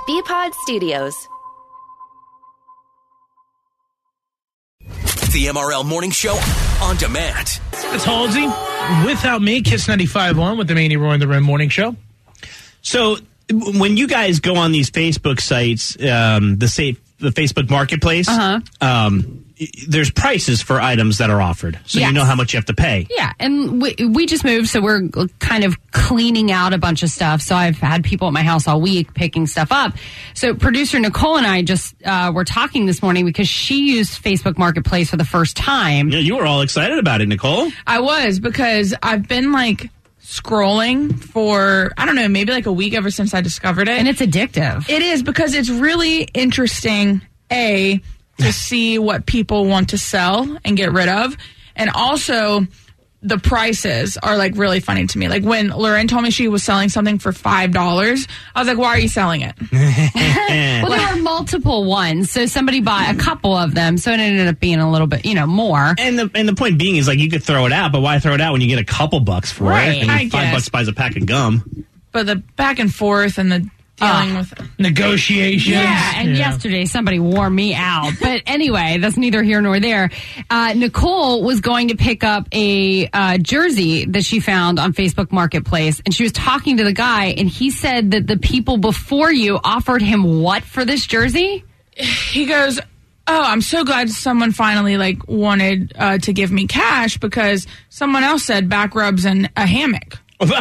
BPod Studios. The MRL Morning Show on demand. It's Halsey. Without me, Kiss 95.1 with the Manny Roy and the Rim Morning Show. So when you guys go on these Facebook sites, the Facebook Marketplace, there's prices for items that are offered. So Yes. you know how much you have to pay. Yeah, and we just moved, so we're kind of cleaning out a bunch of stuff. So I've had people at my house all week picking stuff up. So producer Nicole and I just were talking this morning because she used Facebook Marketplace for the first time. Yeah, you were all excited about it, Nicole. I was, because I've been scrolling for, I don't know, maybe a week ever since I discovered it. And it's addictive. It is, because it's really interesting, to see what people want to sell and get rid of. And also, the prices are really funny to me. When Lorraine told me she was selling something for $5, I was like, why are you selling it? Well, there were multiple ones, so somebody bought a couple of them, so it ended up being a little bit, more. And the point being is you could throw it out, but why throw it out when you get a couple bucks for Right, it? I And guess. $5 buys a pack of gum. But the back and forth and the dealing with Negotiations. Yeah, and yesterday somebody wore me out. But anyway, that's neither here nor there. Nicole was going to pick up a jersey that she found on Facebook Marketplace, and she was talking to the guy, and he said that the people before you offered him what for this jersey? he goes, oh, I'm so glad someone finally wanted to give me cash, because someone else said back rubs and a hammock.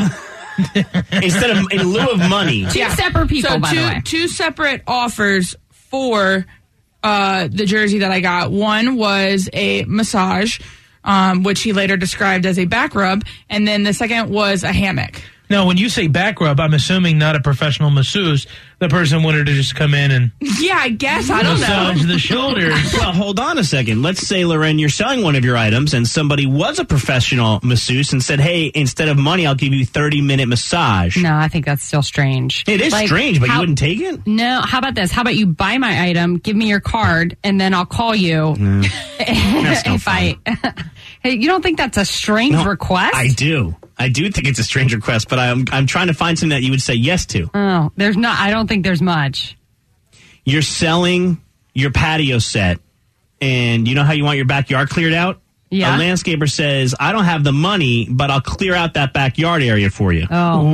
Instead of, in lieu of money. Two separate people, So by the way. two separate offers for the jersey that I got. One was a massage, which he later described as a back rub, and then the second was a hammock. Now, when you say back rub, I'm assuming not a professional masseuse. The person wanted to just come in and Yeah, I guess. I don't know. massage the shoulders. Well, hold on a second. Let's say, Loren, you're selling one of your items and somebody was a professional masseuse and said, hey, instead of money, I'll give you 30-minute massage. No, I think that's still strange. It is strange, but you wouldn't take it? No, how about this? How about you buy my item, give me your card, and then I'll call you That's no if I... Hey, you don't think that's a strange No, request? I do. I do think it's a strange request, but I'm trying to find something that you would say yes to. Oh, there's not. I don't think there's much. You're selling your patio set, and you know how you want your backyard cleared out? Yeah. A landscaper says, I don't have the money, but I'll clear out that backyard area for you.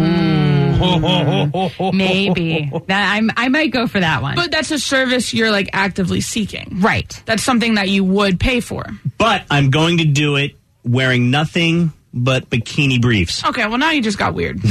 Oh, maybe that I might go for that one. But that's a service you're actively seeking. Right. That's something that you would pay for. But I'm going to do it wearing nothing but bikini briefs. Okay, well now you just got weird.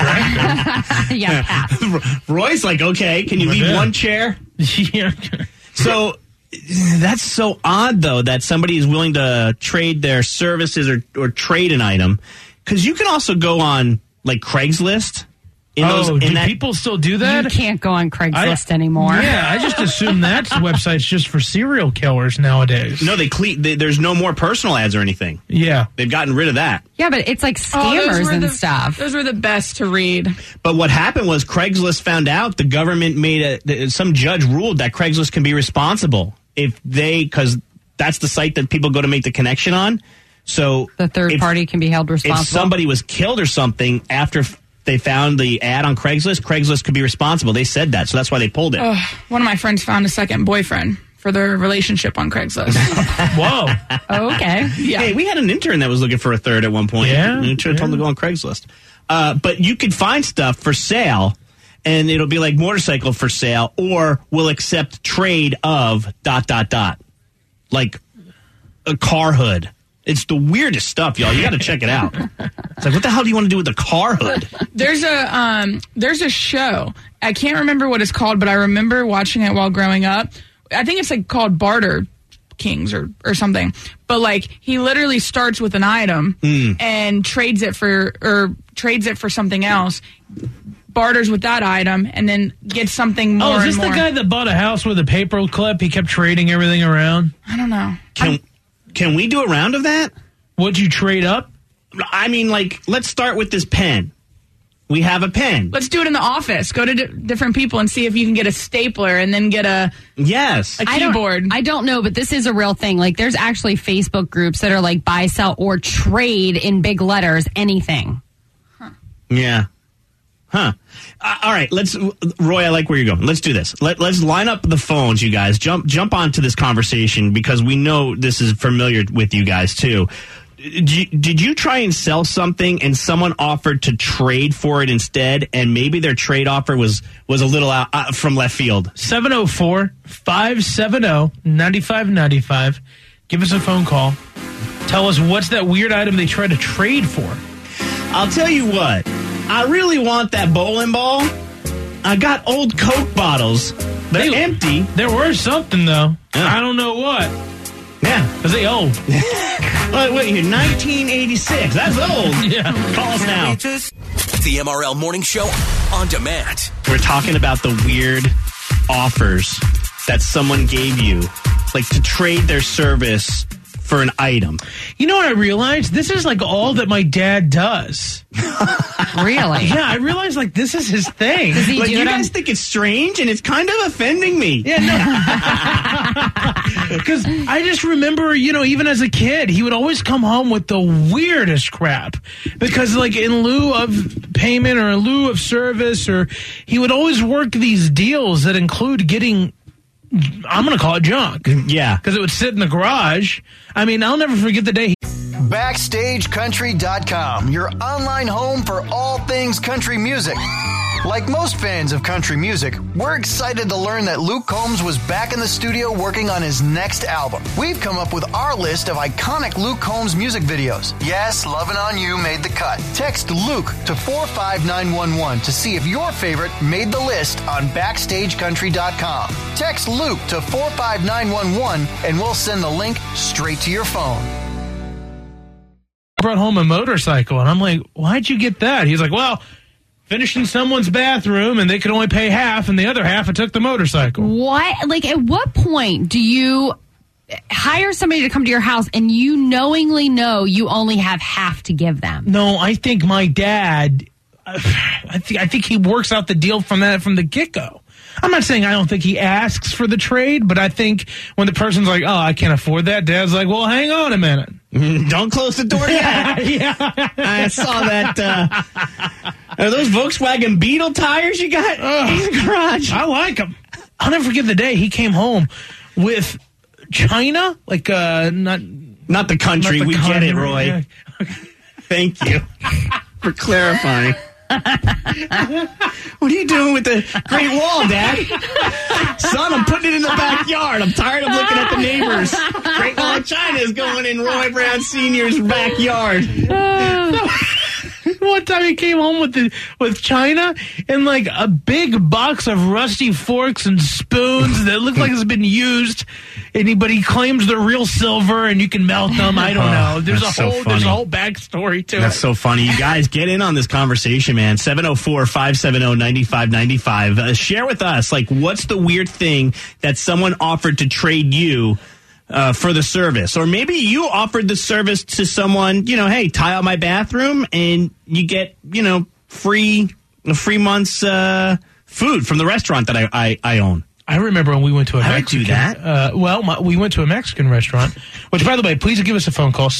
Yeah, pass. Roy's like, okay, can you leave one chair? Yeah. So that's so odd, though, that somebody is willing to trade their services or trade an item. Because you can also go on, Craigslist. Do people still do that? You can't go on Craigslist anymore. Yeah, I just assume that website's just for serial killers nowadays. No, there's no more personal ads or anything. Yeah. They've gotten rid of that. Yeah, but it's like scammers and stuff. Those were the best to read. But what happened was Craigslist found out the government some judge ruled that Craigslist can be responsible because that's the site that people go to make the connection on. So The third party can be held responsible. If somebody was killed or something after they found the ad on Craigslist could be responsible. They said that, so that's why they pulled it. One of my friends found a second boyfriend for their relationship on Craigslist. Whoa. Okay. Yeah. Hey, we had an intern that was looking for a third at one point. Yeah? We told him to go on Craigslist. But you could find stuff for sale, and it'll be like motorcycle for sale, or we'll accept trade of ... Like a car hood. It's the weirdest stuff, y'all. You got to check it out. It's like, what the hell do you want to do with a car hood? There's a show. I can't remember what it's called, but I remember watching it while growing up. I think it's called Barter Kings or something. But he literally starts with an item and trades it for something else. Barters with that item and then gets something more. Oh, is this and more. the guy that bought a house with a paper clip? He kept trading everything around. I don't know. Can we do a round of that? What'd you trade up? I mean, let's start with this pen. We have a pen. Let's do it in the office. Go to different people and see if you can get a stapler and then get a keyboard. I don't know, but this is a real thing. There's actually Facebook groups that are buy, sell, or trade in big letters, anything. Yeah. Huh. All right, Roy, I like where you're going. Let's do this. Let's line up the phones, you guys. Jump onto this conversation because we know this is familiar with you guys, too. Did you try and sell something and someone offered to trade for it instead, and maybe their trade offer was a little out from left field? 704-570-9595. Give us a phone call. Tell us what's that weird item they tried to trade for. I'll tell you what. I really want that bowling ball. I got old Coke bottles. They're empty. There were something, though. Yeah. I don't know what. Yeah. Because they old. Wait, here, 1986. That's old. Yeah. Call us now. The MRL Morning Show on demand. We're talking about the weird offers that someone gave you, like to trade their service for an item. You know what I realized? This is like all that my dad does. Really? Yeah, I realized like this is his thing. Does he Like, do you it guys on- think it's strange, and it's kind of offending me. Yeah, no. Because I just remember, even as a kid, he would always come home with the weirdest crap. Because, like, in lieu of payment or in lieu of service, or he would always work these deals that include getting, I'm going to call it junk. Yeah. Because it would sit in the garage. I mean, I'll never forget the day BackstageCountry.com, your online home for all things country music. Like most fans of country music, we're excited to learn that Luke Combs was back in the studio working on his next album. We've come up with our list of iconic Luke Combs music videos. Yes, Lovin' On You made the cut. Text Luke to 45911 to see if your favorite made the list on BackstageCountry.com. Text Luke to 45911 and we'll send the link straight to your phone. brought home a motorcycle, and I'm like, why'd you get that? He's like, well, finished in someone's bathroom, and they could only pay half, and the other half I took the motorcycle. What? Like, at what point do you hire somebody to come to your house and you knowingly know you only have half to give them? No, I think my dad, I think he works out the deal from the get-go. I'm not saying I don't think he asks for the trade, but I think when the person's like, oh, I can't afford that, Dad's like, well, hang on a minute. Don't close the door yet. Yeah. I saw that. Are those Volkswagen Beetle tires you got in the garage? I like him. I'll never forget the day he came home with China, like not the country. not the We get it, Roy. Yeah. Thank you for clarifying. What are you doing with the Great Wall, Dad? Son, I'm putting it in the backyard. I'm tired of looking at the neighbors. Great Wall of China is going in Roy Brown Sr.'s backyard. One time he came home with China and like a big box of rusty forks and spoons that look like it's been used. But he claims they're real silver and you can melt them. I don't know. There's a whole backstory to it. That's so funny. You guys get in on this conversation, man. 704-570-9595. Share with us, like, what's the weird thing that someone offered to trade you for the service? Or maybe you offered the service to someone, hey, tile out my bathroom and you get, free month's food from the restaurant that I own. I remember when we went to a I would Mexican. do that. We went to a Mexican restaurant, which, by the way, please give us a phone call,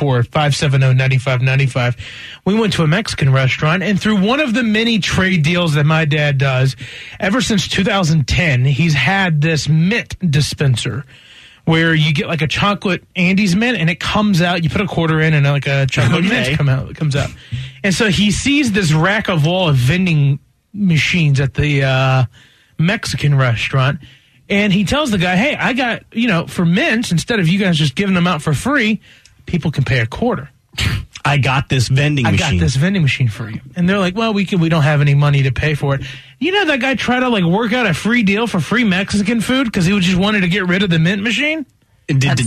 704-570-9595. We went to a Mexican restaurant, and through one of the many trade deals that my dad does, ever since 2010, he's had this mint dispenser where you get like a chocolate Andes mint, and it comes out. You put a quarter in, and like a chocolate mint comes out. And so he sees this rack of wall of vending machines at the Mexican restaurant, and he tells the guy, hey, I got, for mints, instead of you guys just giving them out for free, people can pay a quarter. I got this vending machine. I got this vending machine for you. And they're like, well, we don't have any money to pay for it. That guy tried to like work out a free deal for free Mexican food because he just wanted to get rid of the mint machine. Was there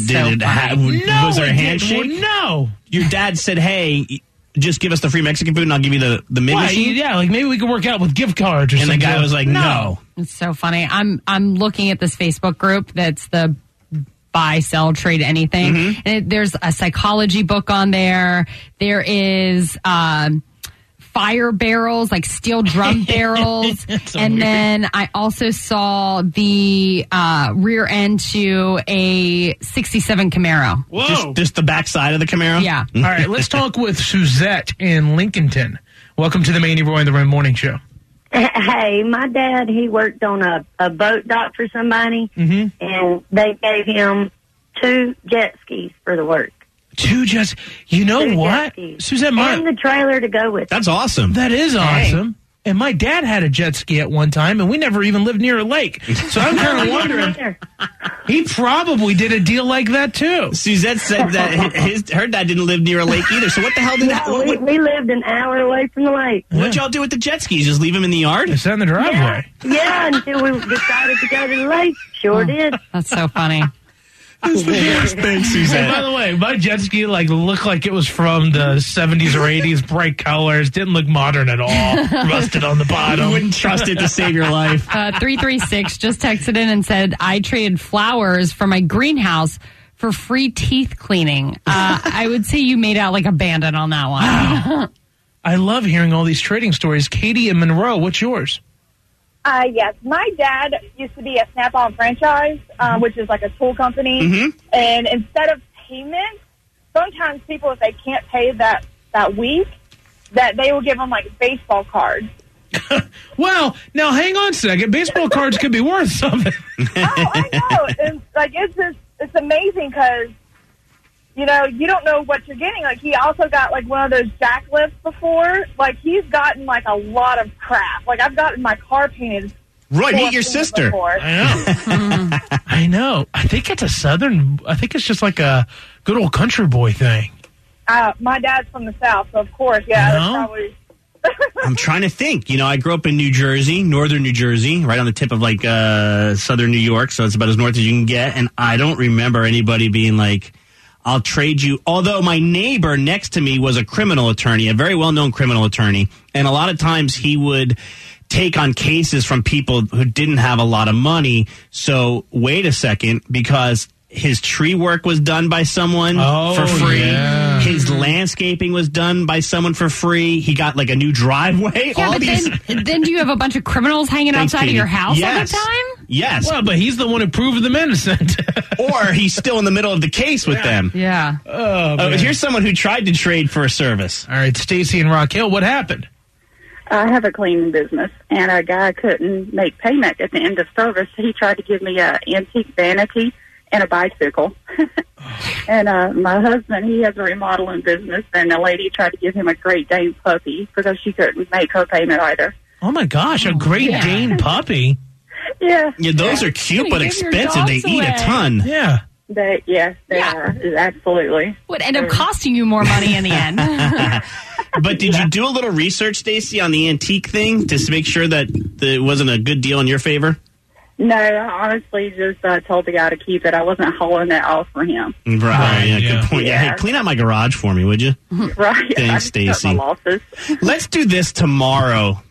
a handshake? No. Your dad said, hey, just give us the free Mexican food and I'll give you the mint machine? Yeah, like maybe we can work out with gift cards or something. And the guy was like, no. It's so funny. I'm looking at this Facebook group that's the buy, sell, trade anything. Mm-hmm. And there's a psychology book on there. There is fire barrels, like steel drum barrels. And weird. Then I also saw the rear end to a 67 Camaro. Whoa. Just the back side of the Camaro? Yeah. All right, let's talk with Suzette in Lincolnton. Welcome to the Manny Roy and the Rim Morning Show. Hey, my dad, he worked on a boat dock for somebody, and they gave him 2 jet skis for the work. 2 jets. You know 2 what? jet skis. Suzette, and the trailer to go with it. That's awesome. That is awesome. And my dad had a jet ski at one time, and we never even lived near a lake. So I'm kind of wondering, he probably did a deal like that, too. Suzette said that her dad didn't live near a lake either. So what the hell did that? We lived an hour away from the lake. What'd y'all do with the jet skis? Just leave them in the yard? They sat in the driveway. Yeah, until we decided to go to the lake. Sure did. That's so funny. That's the best thing, Suzette. And by the way, my jet ski looked like it was from the 70s or 80s, bright colors, didn't look modern at all, rusted on the bottom. You wouldn't trust it to save your life. 336 just texted in and said, I traded flowers for my greenhouse for free teeth cleaning. I would say you made out like a bandit on that one. Wow. I love hearing all these trading stories. Katie and Monroe, what's yours? Yes, my dad used to be a Snap-on franchise, which is like a tool company. Mm-hmm. And instead of payment, sometimes people, if they can't pay that week, that they will give them like baseball cards. Well, now hang on a second. Baseball cards could be worth something. Oh, I know. And like it's amazing because you don't know what you're getting. Like he also got like one of those jack lifts before. Like he's gotten like a lot of crap. Like I've gotten my car painted. Roy, meet your sister. Before. I know. I know. I think it's it's just like a good old country boy thing. My dad's from the South, so of course, yeah, that's probably. I'm trying to think. I grew up in New Jersey, northern New Jersey, right on the tip of like southern New York, so it's about as north as you can get. And I don't remember anybody being like, I'll trade you. Although my neighbor next to me was a criminal attorney, a very well-known criminal attorney. And a lot of times he would take on cases from people who didn't have a lot of money. So wait a second, because his tree work was done by someone for free. Yeah. His landscaping was done by someone for free. He got like a new driveway. Yeah, but then do you have a bunch of criminals hanging outside of your house all the time? Yes. Well, but he's the one who proved them innocent. Or he's still in the middle of the case with them. Yeah. Oh, here's someone who tried to trade for a service. All right, Stacy and Rock Hill, what happened? I have a cleaning business, and a guy couldn't make payment at the end of service. He tried to give me an antique vanity and a bicycle. And my husband, he has a remodeling business, and a lady tried to give him a Great Dane puppy because she couldn't make her payment either. Oh, my gosh, a Great Dane puppy? Yeah. Yeah, those are cute but expensive. They eat a ton. Yeah. They are. Absolutely. Would end up costing you more money in the end. But did you do a little research, Stacy, on the antique thing to make sure that it wasn't a good deal in your favor? No, I honestly just told the guy to keep it. I wasn't hauling that off for him. Right, yeah, good point. Yeah. Hey, clean out my garage for me, would you? Right. Thanks, Stacy. Let's do this tomorrow.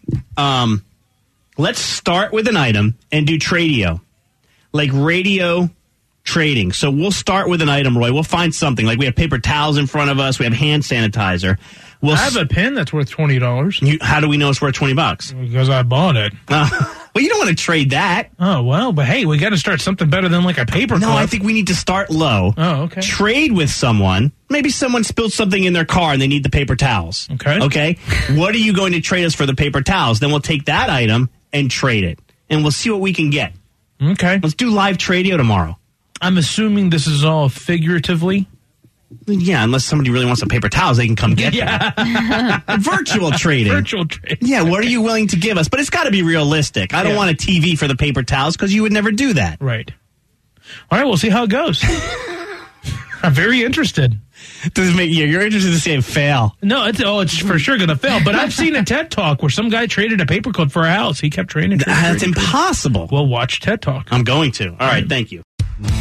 Let's start with an item and do Tradio. Like radio trading. So we'll start with an item, Roy. We'll find something. Like we have paper towels in front of us. We have hand sanitizer. I have a pen that's worth $20. How do we know it's worth $20? Because I bought it. Well, you don't want to trade that. Oh, well, but hey, we got to start something better than like a paper clip. No, I think we need to start low. Oh, okay. Trade with someone. Maybe someone spilled something in their car and they need the paper towels. Okay. What are you going to trade us for the paper towels? Then we'll take that item and trade it. And we'll see what we can get. Okay. Let's do live Tradio tomorrow. I'm assuming this is all figuratively. Yeah, unless somebody really wants some paper towels, they can come get them. Virtual trading. Virtual trading. Yeah, what are you willing to give us? But it's got to be realistic. I don't want a TV for the paper towels because you would never do that. Right. All right, we'll see how it goes. I'm very interested. Does it make you're interested to say fail? No, it's for sure going to fail. But I've seen a TED Talk where some guy traded a paperclip for a house. He kept trading. That's impossible. Well, watch TED Talk. I'm going to. All right, thank you.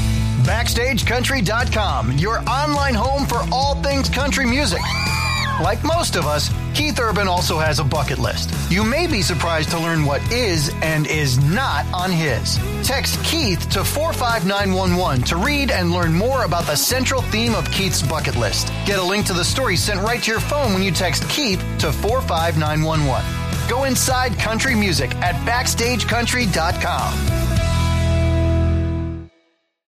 BackstageCountry.com, your online home for all things country music. Like most of us, Keith Urban also has a bucket list. You may be surprised to learn what is and is not on his. Text Keith to 45911 to read and learn more about the central theme of Keith's bucket list. Get a link to the story sent right to your phone when you text Keith to 45911. Go inside country music at BackstageCountry.com.